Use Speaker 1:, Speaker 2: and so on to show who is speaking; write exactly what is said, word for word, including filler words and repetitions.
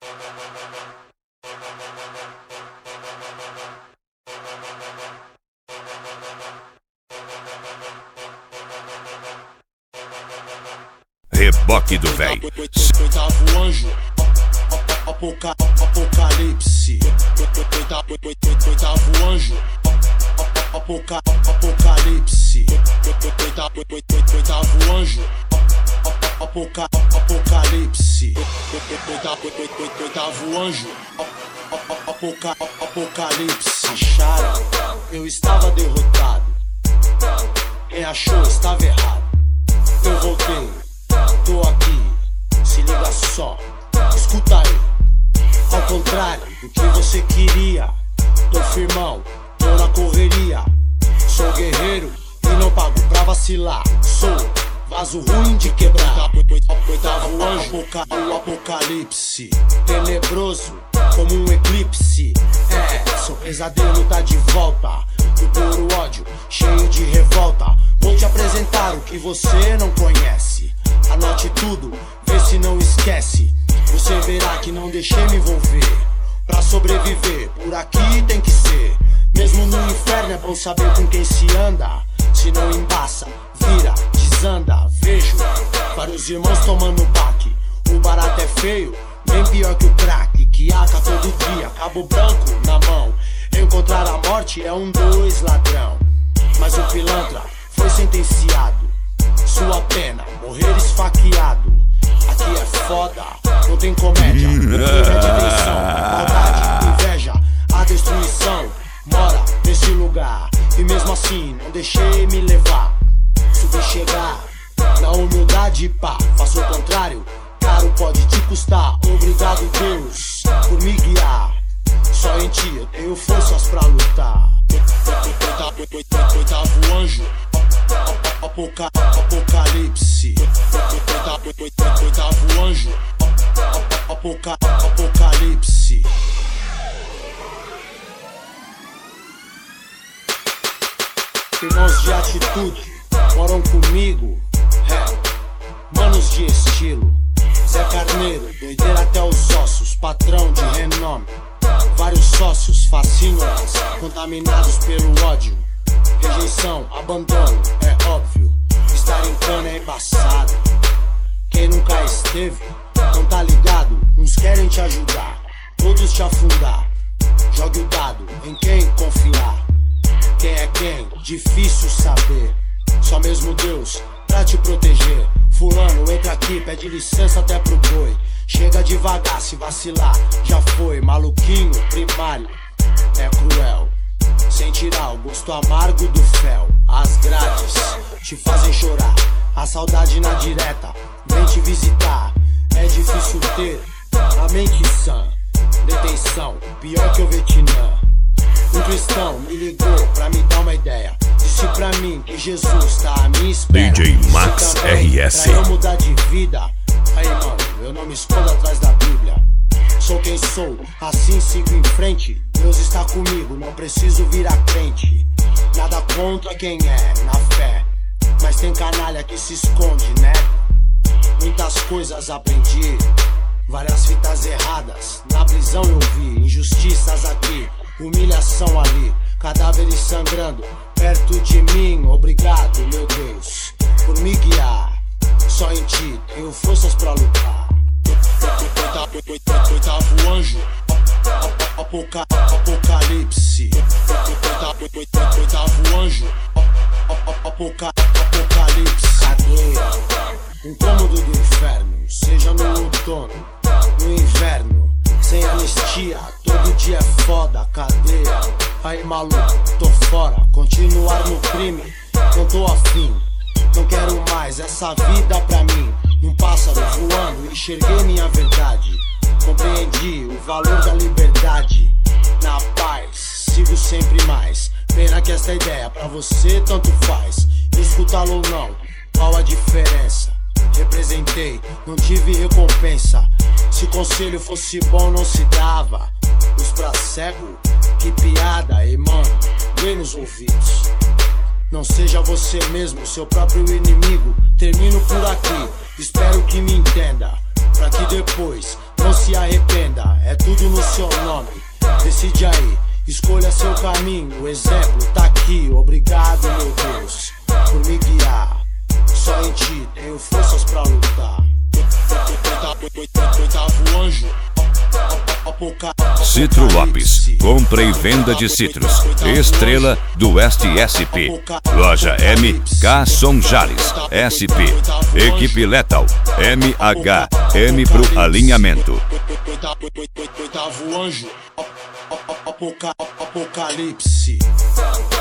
Speaker 1: Reboque do véi.
Speaker 2: Oitavo anjo, apoca, apocalipse. Oitavo anjo, apoca, apocalipse. Oitavo anjo, apoca, apocalipse. Oitavo anjo, apoca, apocalipse. Acharam, eu estava derrotado. Quem achou estava errado. Eu voltei, tô aqui, se liga só, escuta aí. Ao contrário do que você queria, tô firmão, tô na correria. Sou guerreiro e não pago pra vacilar. Sou vaso ruim de quebrar. Oitavo anjo, o apocalipse. Tenebroso como um eclipse. É, seu pesadelo tá de volta. Do puro ódio, cheio de revolta. Vou te apresentar o que você não conhece. Anote tudo, vê se não esquece. Você verá que não deixei me envolver. Pra sobreviver, por aqui tem que ser. Mesmo no inferno é bom saber com quem se anda. Se não embaça, vira, desanda. Vejo vários irmãos tomando baque. O barato é feio, bem pior que o crack. Que aca todo dia, cabo branco na mão. Encontrar a morte é um dois ladrão. Mas o pilantra foi sentenciado. Sua pena, morrer esfaqueado. Aqui é foda, não tem comédia. Não tem tensão, maldade, inveja. A destruição mora nesse lugar. E mesmo assim não deixei me levar. Subi chegar na humildade, pá. Faço o contrário, caro pode te custar. Obrigado Deus por me guiar. Só em ti eu tenho forças pra lutar. Oitavo anjo, apoca, apocalipse. Oitavo anjo, apoca, apocalipse. Irmãos de atitude moram comigo, é, manos de estilo. Zé Carneiro, doideira até os ossos, patrão de renome. Vários sócios, fascínoras, contaminados pelo ódio. Rejeição, abandono, é óbvio. Estar em cana é embaçado. Quem nunca esteve, não tá ligado. Uns querem te ajudar, todos te afundar. Jogue o dado em quem confiar. Quem é quem? Difícil saber. Só mesmo Deus pra te proteger. Fulano, entra aqui, pede licença até pro boi. Chega devagar, se vacilar, já foi. Maluquinho, primário, é cruel. Sem tirar o gosto amargo do fel. As grades te fazem chorar. A saudade na direta vem te visitar. É difícil ter a mente sã. Detenção, pior que o Vietnã. Um cristão me ligou pra me dar uma ideia. Disse pra mim que Jesus tá à minha espera.
Speaker 1: D J Max R S.
Speaker 2: Pra eu mudar de vida. Aí mano, eu não me escondo atrás da Bíblia. Sou quem sou, assim sigo em frente. Deus está comigo, não preciso virar crente. Nada contra quem é, na fé. Mas tem canalha que se esconde, né? Muitas coisas aprendi. Várias fitas erradas, na prisão eu vi. Injustiças aqui, humilhação ali. Cadáveres sangrando perto de mim. Obrigado, meu Deus, por me guiar. Só em ti tenho forças pra lutar. Oitavo anjo, apoca, apocalipse. Oitavo anjo, apoca, apocalipse. Cadeia, incômodo do inferno. Seja no outono, no inverno. Sem anistia, todo dia é foda. Cadeia, aí maluco, tô fora. Continuar no crime, não tô afim. Não quero mais essa vida pra mim. Num pássaro voando, enxerguei minha verdade. Compreendi o valor da liberdade. Na paz, sigo sempre mais. Pena que esta ideia pra você tanto faz. Escutá-lo ou não, qual a diferença? Representei, não tive recompensa. Se conselho fosse bom não se dava. Os pra cego, que piada, e mano, vem nos ouvidos. Não seja você mesmo, seu próprio inimigo. Termino por aqui, espero que me entenda. Pra que depois não se arrependa, é tudo no seu nome. Decide aí, escolha seu caminho, o exemplo tá aqui. Obrigado, meu Deus, por me guiar. Só em ti tenho forças pra lutar. Oitavo anjo,
Speaker 1: Citro Lopes, compra e venda de citros. Estrela do Oeste S P. Loja M, K Som Jales, S P. Equipe Lethal, M H, M pro alinhamento.
Speaker 2: Oitavo anjo, apocalipse.